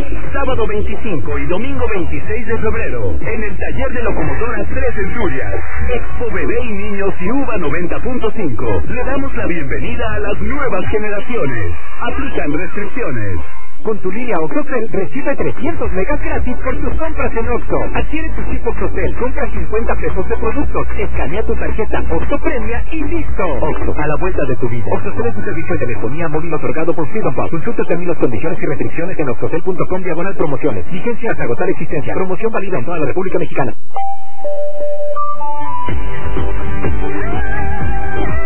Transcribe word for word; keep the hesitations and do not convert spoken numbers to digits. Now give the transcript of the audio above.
Sábado veinticinco y domingo veintiséis de febrero, en el taller de locomotoras Tres Centurias, Expo Bebé y Niños y U V A noventa punto cinco. Le damos la bienvenida a las nuevas generaciones. Aplican restricciones. Con tu línea OXXOCEL recibe trescientos megas gratis por tus compras en Oxxo. Adquiere tu chip OXXOCEL, compra cincuenta pesos de productos, escanea tu tarjeta Oxxo Premia y listo. Oxxo, a la vuelta de tu vida. OXXOCEL es un servicio de telefonía móvil otorgado por Freedom Pub. Consulta términos, condiciones y restricciones en oxxocel punto com diagonal promociones. Vigencia hasta agotar existencia. Promoción válida en toda la República Mexicana.